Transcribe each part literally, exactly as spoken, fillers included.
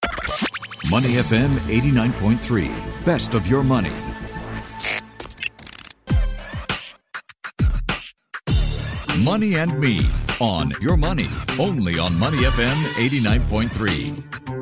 Money F M eighty-nine point three. Best of your money. Money and Me on Your Money. Only on Money F M eighty-nine point three.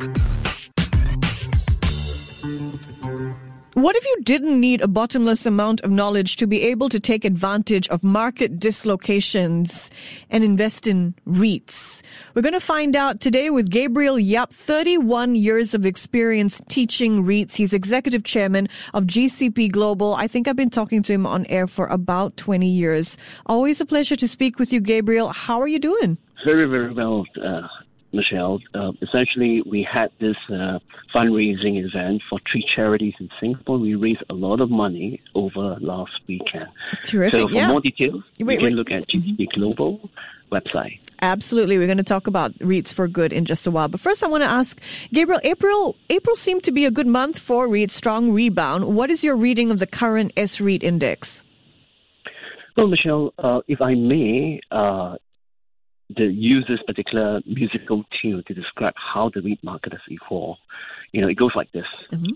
What if you didn't need a bottomless amount of knowledge to be able to take advantage of market dislocations and invest in REITs? We're going to find out today with Gabriel Yap, thirty-one years of experience teaching REITs. He's executive chairman of G C P Global. I think I've been talking to him on air for about twenty years. Always a pleasure to speak with you, Gabriel. How are you doing? Very, very well, uh, Michelle. Uh, essentially, we had this uh, fundraising event for three charities in Singapore. We raised a lot of money over last weekend. Terrific, So for yeah. more details, Wait, you wait. can look at G C P Global website. Absolutely. We're going to talk about REITs for good in just a while. But first, I want to ask, Gabriel, April April seemed to be a good month for REITs, strong rebound. What is your reading of the current S-REIT index? Well, Michelle, uh, if I may, uh, the use this particular musical tune to describe how the REIT market has evolved. You know, it goes like this. Mm-hmm.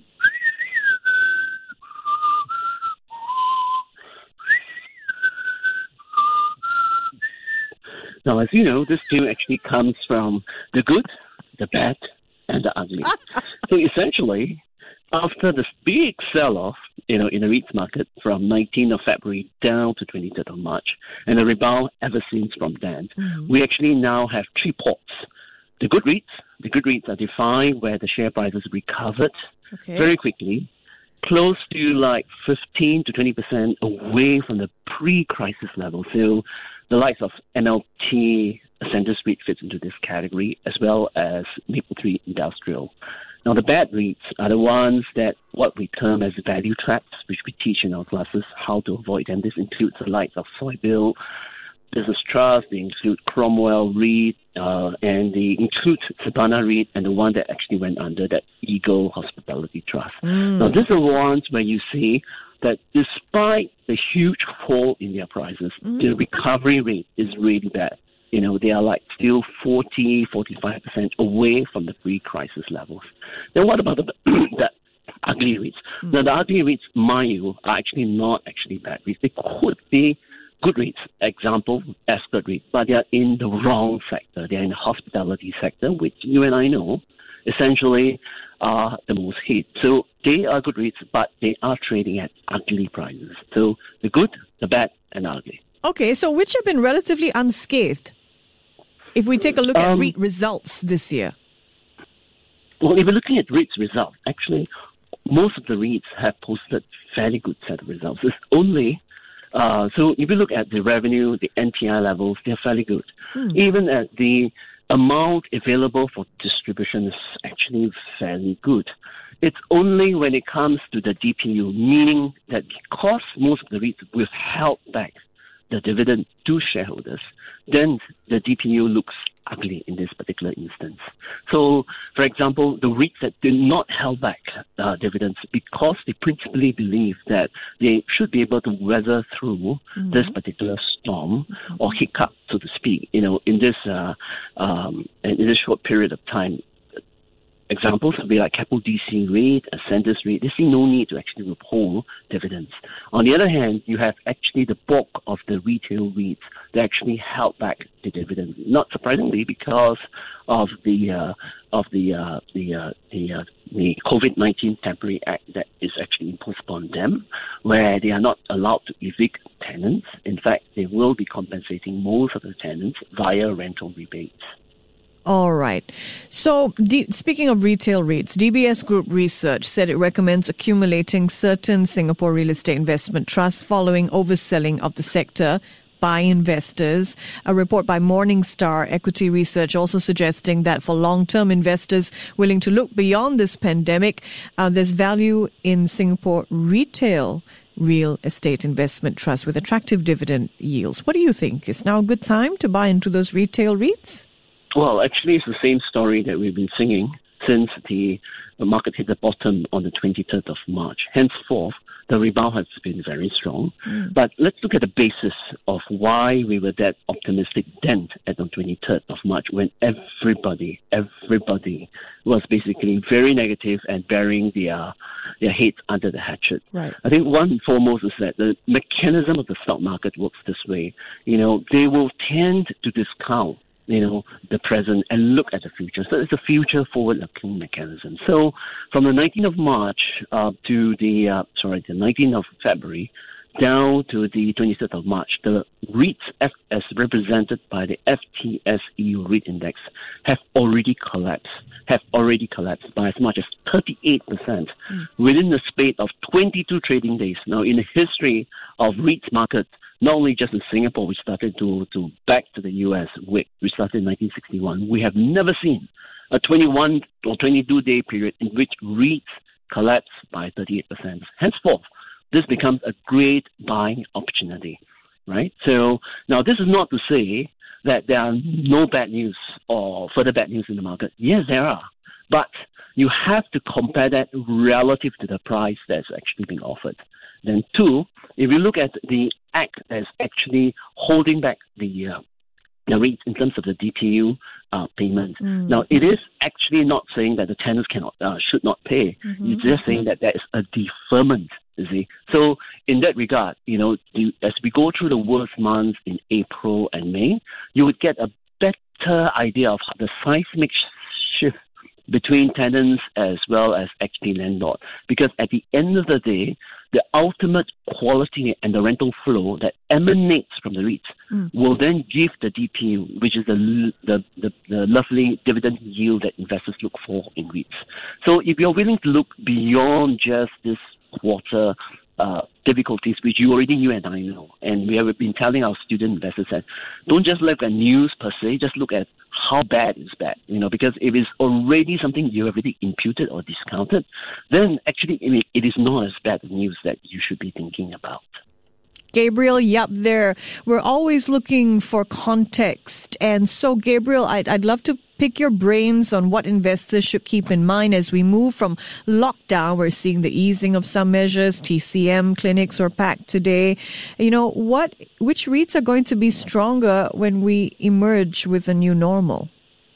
Now, as you know, this tune actually comes from the good, the bad, and the ugly. So essentially, after this big sell-off, you know, in the REITs market from nineteenth of February down to twenty-third of March, and a rebound ever since from then, mm-hmm. we actually now have three ports. The good REITs, the good REITs are defined where the share prices recovered okay. very quickly, close to like fifteen to twenty percent away from the pre-crisis level. So the likes of M L T, Ascendas REIT fits into this category, as well as Mapletree Industrial. Now, the bad REITs are the ones that what we term as value traps, which we teach in our classes how to avoid them. This includes the likes of Soybill Business Trust, they include Cromwell REIT, uh, and they include Sabana REIT, and the one that actually went under, that Eagle Hospitality Trust. Mm. Now, these are ones where you see that despite the huge fall in their prices, mm. the recovery rate is really bad. You know, they are like still forty, forty-five percent away from the pre-crisis levels. Then what about the, the ugly REITs? Mm. Now, the ugly REITs, mind you, are actually not actually bad REITs. They could be good REITs, example, Ascott REIT, but they are in the wrong sector. They are in the hospitality sector, which you and I know essentially are the most hit. So they are good REITs, but they are trading at ugly prices. So the good, the bad, and the ugly. Okay, so which have been relatively unscathed? If we take a look at Um, REIT results this year. Well, if you're looking at REITs results, actually, most of the REITs have posted fairly good set of results. It's only, uh, so if you look at the revenue, the N P I levels, they're fairly good. Hmm. Even at the amount available for distribution is actually fairly good. It's only when it comes to the D P U, meaning that because most of the REITs will held back the dividend to shareholders, then the D P U looks ugly in this particular instance. So, for example, the REITs that did not held back uh, dividends because they principally believe that they should be able to weather through mm-hmm. this particular storm mm-hmm. or hiccup, so to speak, you know, in this uh, um, in this short period of time. Examples would be like Keppel D C REIT, Ascendas REIT. They see no need to actually withhold dividends. On the other hand, you have actually the bulk of the retail REITs that actually held back the dividends. Not surprisingly, because of the uh, of the uh, the uh, the, uh, the COVID nineteen temporary act that is actually imposed upon them, where they are not allowed to evict tenants. In fact, they will be compensating most of the tenants via rental rebates. All right. So D- speaking of retail REITs, D B S Group Research said it recommends accumulating certain Singapore real estate investment trusts following overselling of the sector by investors. A report by Morningstar Equity Research also suggesting that for long-term investors willing to look beyond this pandemic, uh, there's value in Singapore retail real estate investment trusts with attractive dividend yields. What do you think? Is now a good time to buy into those retail REITs? Well, actually, it's the same story that we've been singing since the market hit the bottom on the twenty-third of March. Henceforth, the rebound has been very strong. Mm. But let's look at the basis of why we were that optimistic then at the twenty-third of March, when everybody, everybody was basically very negative and burying their, their heads under the hatchet. Right. I think one and foremost is that the mechanism of the stock market works this way. You know, they will tend to discount, you know, the present and look at the future. So it's a future forward-looking mechanism. So from the nineteenth of March uh, to the, uh, sorry, the nineteenth of February, down to the twenty-third of March, the REITs F, as represented by the F T S E REIT Index have already collapsed, have already collapsed by as much as thirty-eight percent mm. within the space of twenty-two trading days. Now, in the history of REITs market, not only just in Singapore, we started to, to back to the U S, we started in nineteen sixty-one, we have never seen a twenty-one or twenty-two day period in which REITs collapsed by thirty-eight percent. Henceforth, this becomes a great buying opportunity, right? So now this is not to say that there are no bad news or further bad news in the market. Yes, there are. But you have to compare that relative to the price that's actually being offered. Then two, if you look at the act that's actually holding back the uh, the rates in terms of the D P U uh, payments. Mm. Now, it is actually not saying that the tenants cannot uh, should not pay. Mm-hmm. It's just saying that there is a deferment, you see. So in that regard, you know, you, as we go through the worst months in April and May, you would get a better idea of the seismic shift between tenants as well as actually landlord. Because at the end of the day, the ultimate quality and the rental flow that emanates from the REITs mm. will then give the D P U, which is the, the the the lovely dividend yield that investors look for in REITs. So if you're willing to look beyond just this quarter uh, difficulties, which you already knew and I know, and we have been telling our student investors that don't just look at news per se, just look at how bad is bad, you know, because if it's already something you have already imputed or discounted, then actually I mean, it is not as bad news that you should be thinking about. Gabriel Yap there. We're always looking for context. And so, Gabriel, I'd, I'd love to pick your brains on what investors should keep in mind as we move from lockdown. We're seeing the easing of some measures. T C M clinics were packed today. You know, what? Which REITs are going to be stronger when we emerge with a new normal?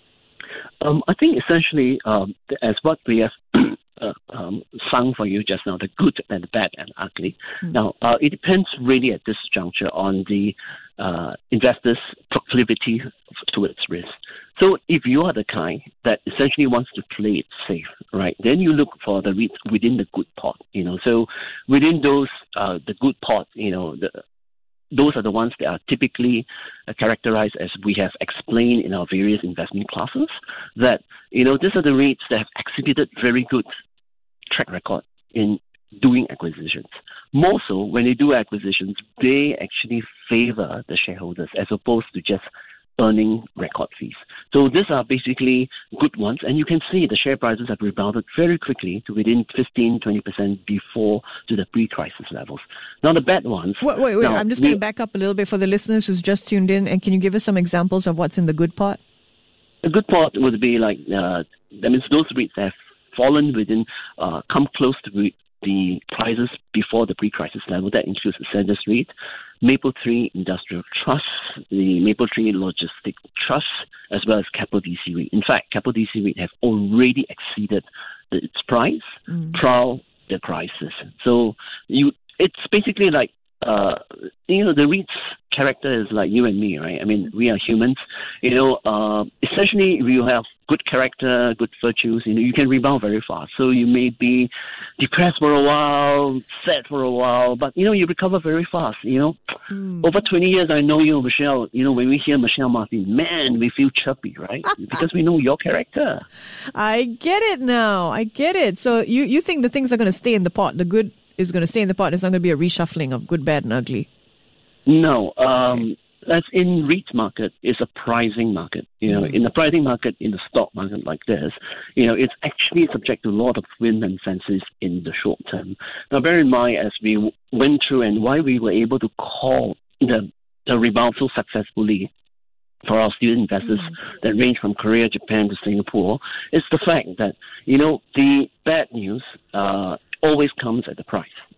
Um, I think essentially, um, as what we have uh, um, sung for you just now, the good and the bad and ugly. Mm. Now, uh, it depends really at this juncture on the uh, investors' proclivity towards risk. So if you are the kind that essentially wants to play it safe, right, then you look for the REITs within the good pot, you know. So within those, uh, the good pot, you know, the those are the ones that are typically uh, characterized as we have explained in our various investment classes, that, you know, these are the REITs that have exhibited very good track record in doing acquisitions. More so, when they do acquisitions, they actually favor the shareholders as opposed to just earning record fees. So these are basically good ones, and you can see the share prices have rebounded very quickly to within fifteen to twenty percent before to the pre-crisis levels. Now the bad ones... Wait, wait, wait. Now, I'm just going to back up a little bit for the listeners who's just tuned in, and can you give us some examples of what's in the good pot? A good pot would be like, uh, that means those REITs that have fallen within, uh, come close to the prices before the pre-crisis level. That includes the Ascendas REIT, Mapletree Industrial Trust, the Mapletree Logistics Trust, as well as Keppel D C REIT. In fact, Keppel D C REIT have already exceeded the, its price mm. prior to the crisis. So you, it's basically like, uh, you know, the REIT's character is like you and me, right? I mean, we are humans. You know, uh, essentially, if you have good character, good virtues, you know, you can rebound very fast. So you may be depressed for a while, sad for a while, but, you know, you recover very fast, you know. Mm. Over twenty years, I know you, Michelle. You know, when we hear Michelle Martin, man, we feel chirpy, right? Because we know your character. I get it now. I get it. So you, you think the things are going to stay in the pot, the good is going to stay in the pot. There's not going to be a reshuffling of good, bad, and ugly. No. Um, that's in REIT market, it's a pricing market. You know, mm. in the pricing market, in the stock market like this, you know, it's actually subject to a lot of wind and fences in the short term. Now, bear in mind, as we w- went through and why we were able to call the, the rebound so successfully for our student investors mm. that range from Korea, Japan to Singapore, is the fact that, you know, the bad news uh, always comes at the price.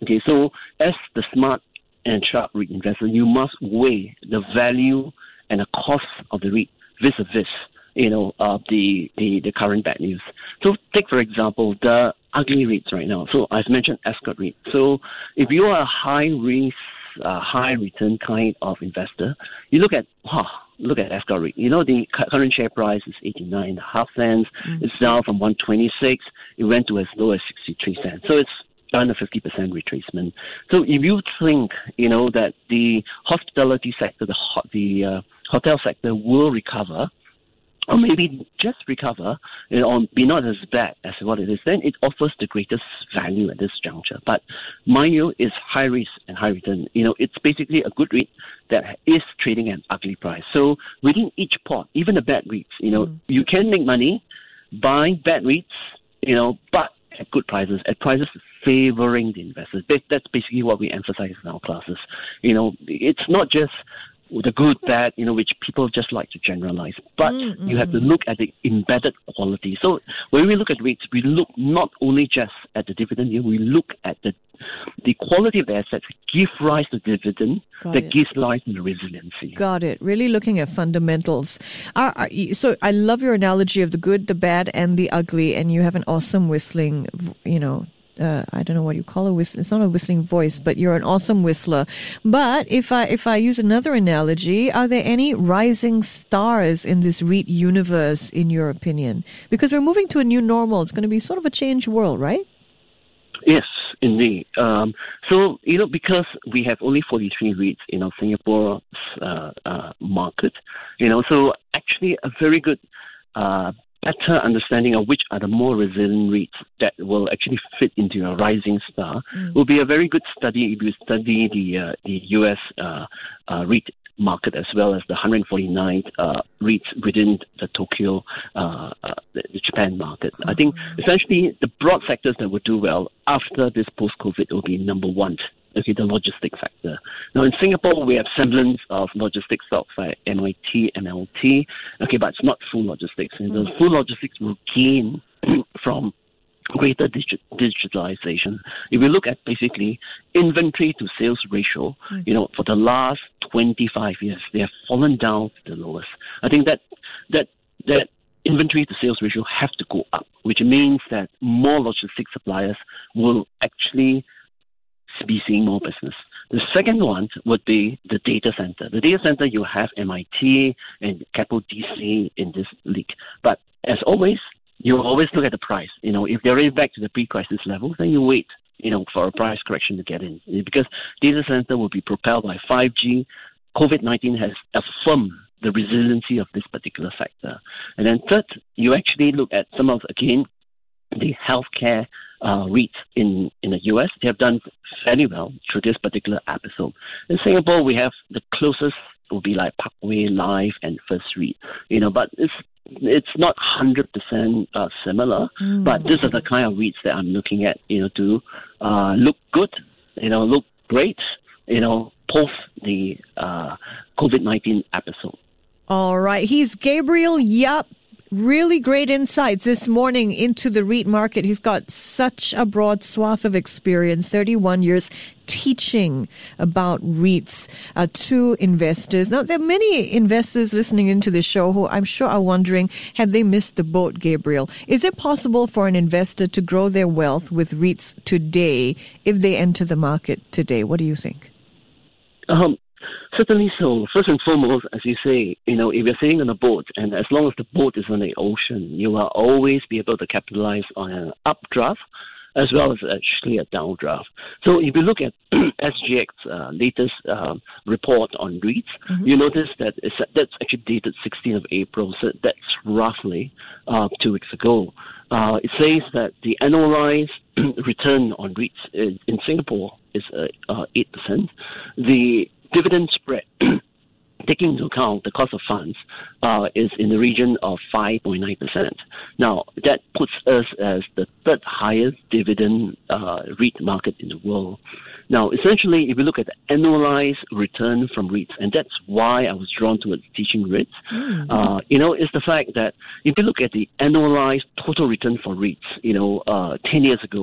Okay, so as the smart and sharp REIT investor, you must weigh the value and the cost of the REIT vis-a-vis, you know, uh, the, the, the current bad news. So take, for example, the ugly REITs right now. So I've mentioned Ascott REIT. So if you are a high-risk, uh, high-return kind of investor, you look at, huh, look at Ascott REIT. You know, the current share price is eighty-nine and a half cents. Mm-hmm. It's down from one twenty-six. It went to as low as sixty-three cents. So it's done a fifty percent retracement. So if you think, you know, that the hospitality sector, the ho- the uh, hotel sector will recover, or maybe just recover, you know, or be not as bad as what it is, then it offers the greatest value at this juncture. But mind you, it's high risk and high return. You know, it's basically a good REIT that is trading at an ugly price. So within each pot, even the bad REITs, you know, mm. you can make money buying bad REITs, you know, but at good prices, at prices favoring the investors. That's basically what we emphasize in our classes. You know, it's not just the good, bad, you know, which people just like to generalize. But mm-hmm. you have to look at the embedded quality. So when we look at REITs, we look not only just at the dividend yield, we look at the the quality of the assets that give rise to dividend, Got that it. gives rise to the resiliency. Got it. Really looking at fundamentals. Uh, so I love your analogy of the good, the bad, and the ugly, and you have an awesome whistling, you know, Uh, I don't know what you call a whistle. It's not a whistling voice, but you're an awesome whistler. But if I if I use another analogy, are there any rising stars in this REIT universe, in your opinion? Because we're moving to a new normal. It's going to be sort of a changed world, right? Yes, indeed. Um, so, you know, because we have only forty-three REITs in our Singapore uh, uh, market, you know, so actually a very good uh better understanding of which are the more resilient REITs that will actually fit into a rising star mm. will be a very good study if you study the uh, the U S uh, uh, REIT market as well as the one hundred forty-nine uh, REITs within the Tokyo, uh, uh, the, the Japan market. Mm. I think essentially the broad sectors that will do well after this post-COVID will be number one. Okay, the logistics sector. Now, in Singapore, we have semblance of logistics stocks like M I T, M L T. Okay, but it's not full logistics. And the full logistics will gain from greater digi- digitalization. If we look at basically inventory to sales ratio, mm. you know, for the last twenty-five years, they have fallen down to the lowest. I think that that that inventory to sales ratio have to go up, which means that more logistics suppliers will actually be seeing more business. The second one would be the data center. The data center, you have M I T and Capital D C in this league. But as always, you always look at the price. You know, if they're already back to the pre-crisis level, then you wait, you know, for a price correction to get in. Because data center will be propelled by five G. COVID nineteen has affirmed the resiliency of this particular sector. And then third, you actually look at some of, again, the healthcare uh, REITs in, in the U S. They have done fairly well through this particular episode. In Singapore, we have the closest will be like Parkway Life and First REIT, you know, but it's it's not one hundred percent uh, similar, mm. but these are the kind of REITs that I'm looking at, you know, to uh, look good, you know, look great, you know, post the uh, COVID nineteen episode. All right. He's Gabriel Yap. Really great insights this morning into the REIT market. He's got such a broad swath of experience, thirty-one years teaching about REITs uh, to investors. Now, there are many investors listening into the show who I'm sure are wondering, have they missed the boat, Gabriel? Is it possible for an investor to grow their wealth with REITs today if they enter the market today? What do you think? Um. Certainly so. First and foremost, as you say, you know, if you're sitting on a boat, and as long as the boat is on the ocean, you will always be able to capitalize on an updraft as well as actually a downdraft. So if you look at S G X uh, latest uh, report on REITs, mm-hmm. you notice that it's, that's actually dated sixteenth of April, so that's roughly uh, two weeks ago. Uh, it says that the annualized return on REITs in, in Singapore is uh, uh, eight percent. The dividend spread, taking into account the cost of funds, uh, is in the region of five point nine percent. Now, that puts us as the third highest dividend uh, REIT market in the world. Now, essentially, if you look at the annualized return from REITs, and that's why I was drawn towards teaching REITs, mm-hmm. uh, you know, is the fact that if you look at the annualized total return for REITs, you know, uh, ten years ago,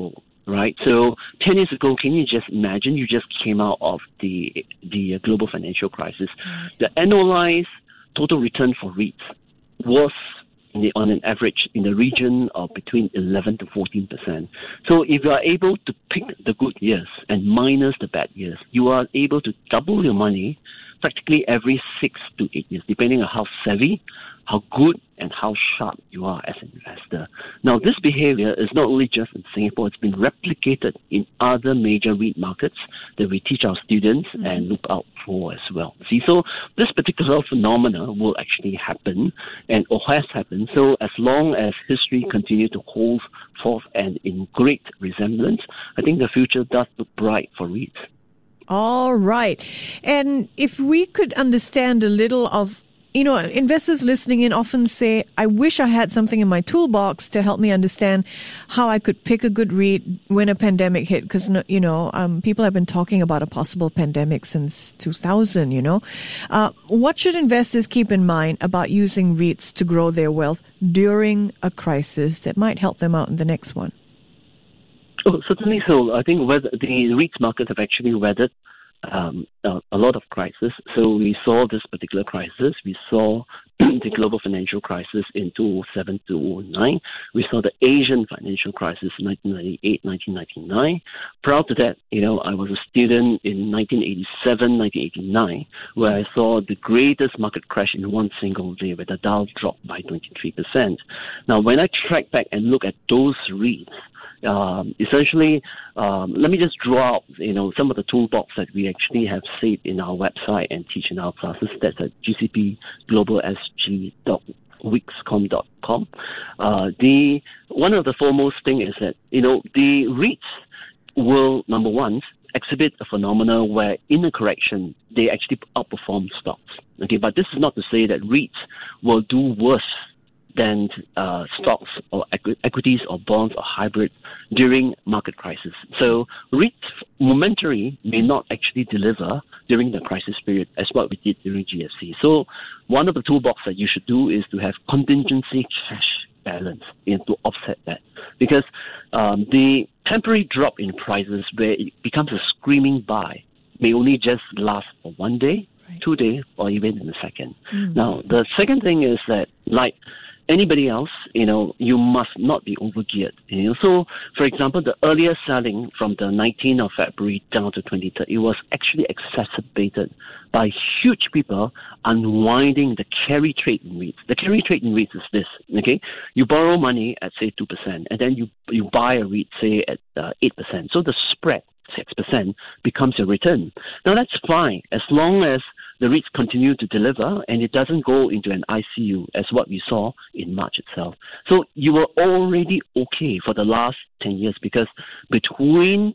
right? So ten years ago, can you just imagine? You just came out of the the uh, global financial crisis. The annualized total return for REITs was in the, on an average in the region of between eleven to fourteen percent. So if you are able to pick the good years and minus the bad years, you are able to double your money practically every six to eight years, depending on how savvy, how good, and how sharp you are as an investor. Now, this behavior is not only just in Singapore, it's been replicated in other major REIT markets that we teach our students mm-hmm. and look out for as well. See, so this particular phenomena will actually happen and or has happened. So as long as history continues to hold forth and in great resemblance, I think the future does look bright for REITs. All right. And if we could understand a little of, you know, investors listening in often say, I wish I had something in my toolbox to help me understand how I could pick a good REIT when a pandemic hit. Because, you know, um, people have been talking about a possible pandemic since two thousand, you know. Uh, what should investors keep in mind about using REITs to grow their wealth during a crisis that might help them out in the next one? Oh, certainly so. I think whether the REITs market have actually weathered um, a, a lot of crises. So we saw this particular crisis. We saw the global financial crisis in two thousand seven to two thousand nine. We saw the Asian financial crisis in nineteen ninety-eight, nineteen ninety-nine. Prior to that, you know, I was a student in nineteen eighty-seven, nineteen eighty-nine, where I saw the greatest market crash in one single day, where the Dow dropped by twenty-three percent. Now, when I track back and look at those REITs, Um, essentially, um, let me just draw out, you know, some of the toolbox that we actually have saved in our website and teach in our classes. That's at g c p global s g dot wixcom dot com. Uh, the one of the foremost thing is that, you know, the REITs will, number one, exhibit a phenomena where in a correction they actually outperform stocks. Okay, but this is not to say that REITs will do worse than uh, stocks or equi- equities or bonds or hybrid during market crisis. So REITs momentarily may not actually deliver during the crisis period as what we did during G F C. So one of the toolbox that you should do is to have contingency cash balance in to offset that. Because um, the temporary drop in prices where it becomes a screaming buy may only just last for one day, right. two days, or even in a second. Mm. Now, the second thing is that, like anybody else, you know, you must not be overgeared. You know, so, for example, the earlier selling from the nineteenth of February down to twenty-third, it was actually exacerbated by huge people unwinding the carry trade in REITs. The carry trade in REITs is this, okay? You borrow money at, say, two percent, and then you, you buy a REIT, say, at uh, eight percent. So the spread, six percent, becomes your return. Now, that's fine as long as the REITs continue to deliver and it doesn't go into an I C U as what we saw in March itself. So you were already okay for the last ten years because between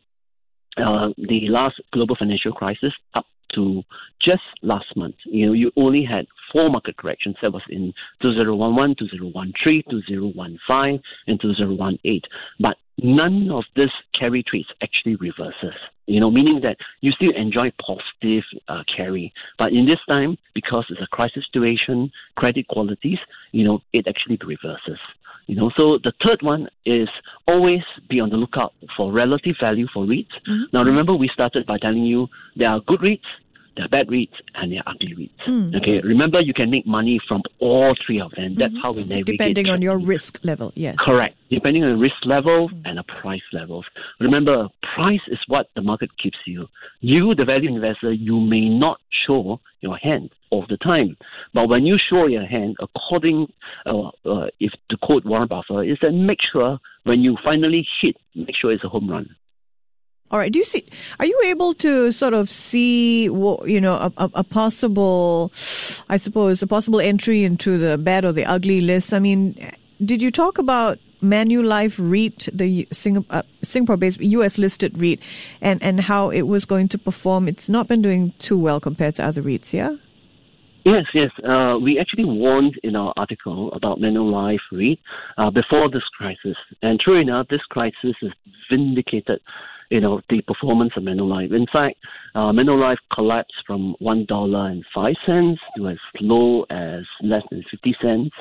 uh, the last global financial crisis up to just last month, you know, you only had four market corrections. That was in two thousand eleven, two thousand thirteen, two thousand fifteen, and two thousand eighteen. But none of this carry trades actually reverses, you know, meaning that you still enjoy positive uh, carry. But in this time, because it's a crisis situation, credit qualities, you know, it actually reverses. You know, so the third one is always be on the lookout for relative value for REITs. Mm-hmm. Now, remember, we started by telling you there are good REITs, there are bad REITs, and there are ugly REITs. Mm. Okay, remember, you can make money from all three of them. That's mm-hmm. how we navigate. Depending on your risk level, yes. Correct. Depending on risk level mm. and the price levels. Remember, price is what the market gives you. You, the value investor, you may not show your hand all the time. But when you show your hand, according, uh, uh, if to quote Warren Buffett, is that make sure when you finally hit, make sure it's a home run. All right. Do you see? Are you able to sort of see, you know, a, a, a possible, I suppose, a possible entry into the bad or the ugly list? I mean, did you talk about Manulife REIT, the Singapore, uh, Singapore-based U S-listed REIT, and and how it was going to perform? It's not been doing too well compared to other REITs, yeah? Yes, yes. Uh, we actually warned in our article about Manulife REIT uh, before this crisis. And true enough, this crisis has vindicated, you know, the performance of Manulife. In fact, uh, Manulife collapsed from one dollar and five cents to as low as less than fifty cents.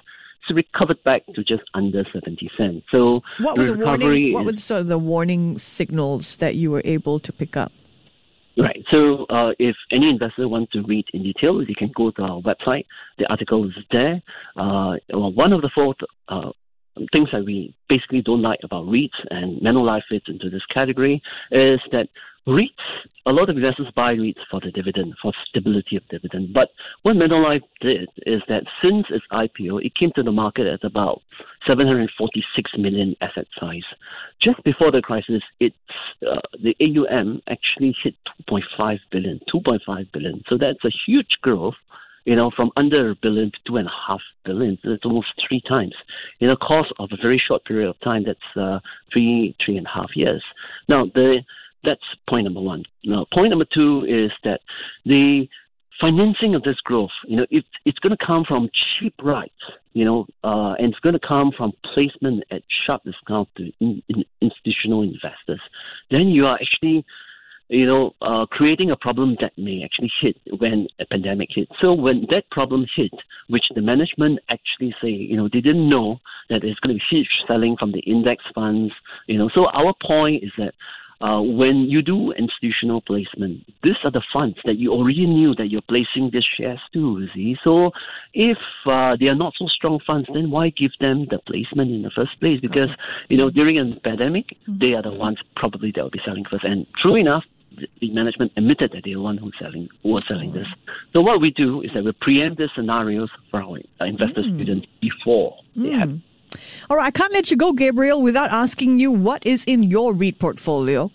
recovered back to just under seventy cents. So what were the, the warning? What is, were sort of the warning signals that you were able to pick up? Right. So uh, if any investor wants to read in detail, they can go to our website. The article is there. Uh, well, one of the four uh, things that we basically don't like about REITs, and Manulife fits into this category, is that REITs, a lot of investors buy REITs for the dividend, for stability of dividend. But what Manulife did is that since its I P O, it came to the market at about seven hundred forty-six million asset size. Just before the crisis, it's uh, the A U M actually hit two point five billion, two point five billion. So that's a huge growth. You know, from under a billion to two and a half billion. That's almost three times in the course of a very short period of time. That's uh, three, three and a half years. Now, the that's point number one. Now, point number two is that the financing of this growth, you know, it, it's going to come from cheap rights, you know, uh, and it's going to come from placement at sharp discount to in, in institutional investors. Then you are actually you know, uh, creating a problem that may actually hit when a pandemic hit. So when that problem hit, which the management actually say, you know, they didn't know that there's going to be huge selling from the index funds, you know. So our point is that uh, when you do institutional placement, these are the funds that you already knew that you're placing these shares to, you see. So if uh, they are not so strong funds, then why give them the placement in the first place? Because, you know, during a pandemic, they are the ones probably that will be selling first. And true enough, the management admitted that they were the one who's selling, who was selling this. So what we do is that we preempt the scenarios for our investor mm. students before mm. they happen. All right, I can't let you go, Gabriel, without asking you what is in your REIT portfolio.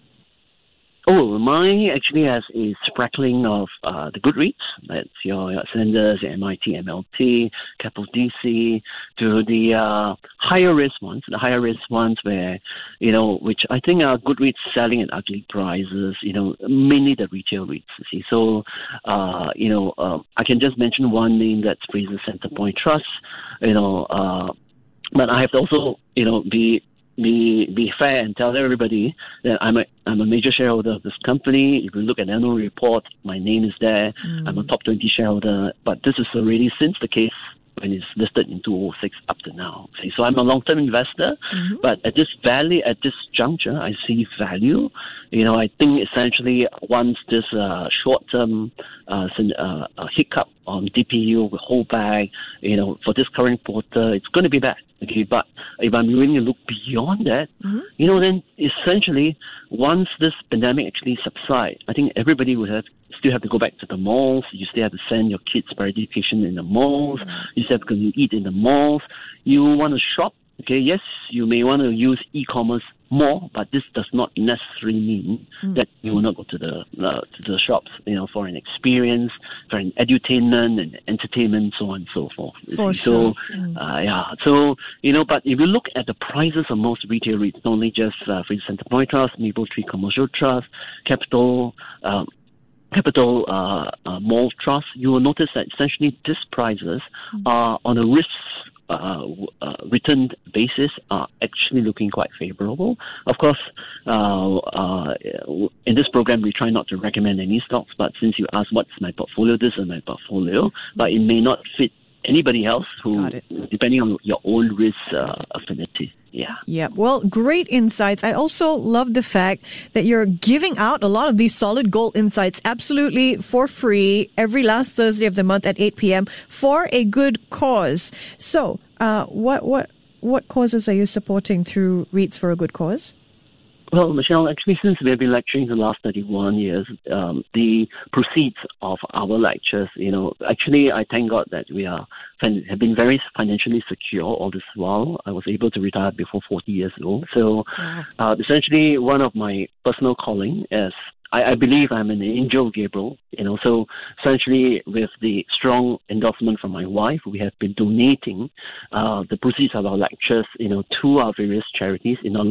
Oh, mine actually has a sprinkling of uh, the good REITs. That's your, your Sanders, M I T, M L T, Capital D C, to the uh, higher risk ones, the higher risk ones where, you know, which I think are good REITs selling at ugly prices, you know, mainly the retail REITs, you see. So, uh, you know, uh, I can just mention one name, that's Fraser Centrepoint Trust, you know, uh, but I have to also, you know, be Be be fair and tell everybody that I'm a I'm a major shareholder of this company. If you look at the annual report, my name is there. Mm. I'm a top twenty shareholder. But this is already since the case when it's listed in two thousand six up to now. See, so I'm a long-term investor. Mm-hmm. But at this value, at this juncture, I see value. You know, I think essentially once this uh, short-term uh, uh, uh, hiccup on D P U will hold back, you know, for this current quarter, it's going to be bad. Okay, but if I'm willing to look beyond that, mm-hmm. you know, then essentially once this pandemic actually subsides, I think everybody would have still have to go back to the malls. You still have to send your kids for education in the malls. Mm-hmm. You still have to eat in the malls. You want to shop. Okay, yes, you may want to use e-commerce more, but this does not necessarily mean mm. that you will not go to the uh, to the shops, you know, for an experience, for an edutainment and entertainment, so on and so forth. For so, sure. Mm. uh, yeah, so, you know, but if you look at the prices of most retail REITs, not only just uh, Fraser Centrepoint Trust, Maple Tree Commercial Trust, Capital, um, Capital uh, uh, Mall Trust, you will notice that essentially these prices mm. are on a risk Uh, uh, return basis are actually looking quite favorable. Of course, uh, uh, in this program, we try not to recommend any stocks, but since you asked what's my portfolio, this is my portfolio, but it may not fit anybody else who, depending on your own risk uh, affinity. Yeah. Yeah. Well, great insights. I also love the fact that you're giving out a lot of these solid gold insights absolutely for free every last Thursday of the month at eight p.m. for a good cause. So, uh, what what what causes are you supporting through REITs for a Good Cause? Well, Michelle, actually, since we have been lecturing for the last thirty-one years, um, the proceeds of our lectures, you know, actually, I thank God that we are have been very financially secure all this while. I was able to retire before forty years ago. So, wow. uh, essentially, one of my personal calling is I, I believe I'm an angel, Gabriel. You know, so essentially, with the strong endorsement from my wife, we have been donating uh, the proceeds of our lectures, you know, to our various charities. In the last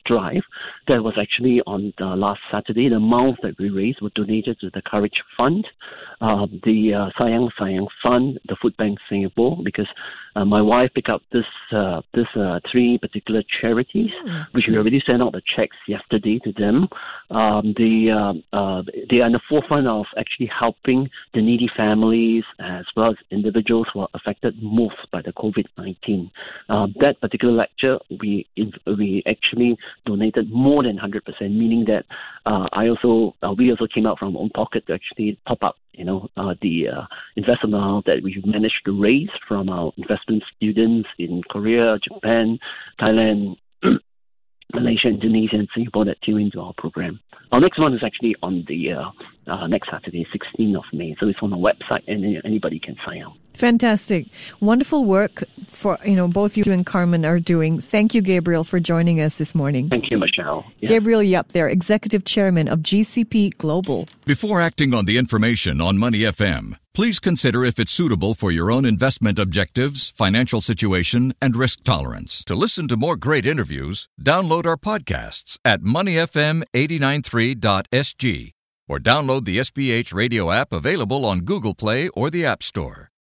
drive that was actually on uh, last Saturday. The amounts that we raised were donated to the Courage Fund, uh, the uh, Sayang Sayang Fund, the Food Bank Singapore, because uh, my wife picked up this uh, this uh, three particular charities, mm. which we already sent out the checks yesterday to them. Um, the uh, uh, they are in the forefront of actually helping the needy families as well as individuals who are affected most by the COVID nineteen. Um, that particular lecture, we we actually donated more than one hundred percent, meaning that uh, I also uh, we also came out from our own pocket to actually top up, you know, uh, the uh, investment amount that we managed to raise from our investment students in Korea, Japan, Thailand, Malaysia, Indonesia, and Singapore that tune into our program. Our next one is actually on the uh, uh, next Saturday, sixteenth of May. So it's on our website, and anybody can sign up. Fantastic. Wonderful work for, you know, both you and Carmen are doing. Thank you, Gabriel, for joining us this morning. Thank you, Michelle. Yeah. Gabriel Yap there, Executive Chairman of G C P Global. Before acting on the information on Money F M, please consider if it's suitable for your own investment objectives, financial situation, and risk tolerance. To listen to more great interviews, download our podcasts at money f m eight nine three dot s g or download the S B H radio app available on Google Play or the App Store.